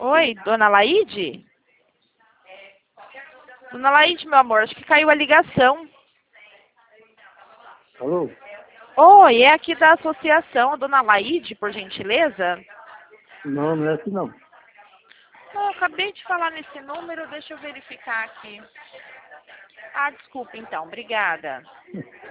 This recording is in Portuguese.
Oi, dona Laide? Dona Laide, meu amor, acho que caiu a ligação. Alô? Oi, é aqui da associação, a dona Laide, por gentileza? Não, não é assim não. Não, eu acabei de falar nesse número, deixa eu verificar aqui. Ah, desculpa então, obrigada.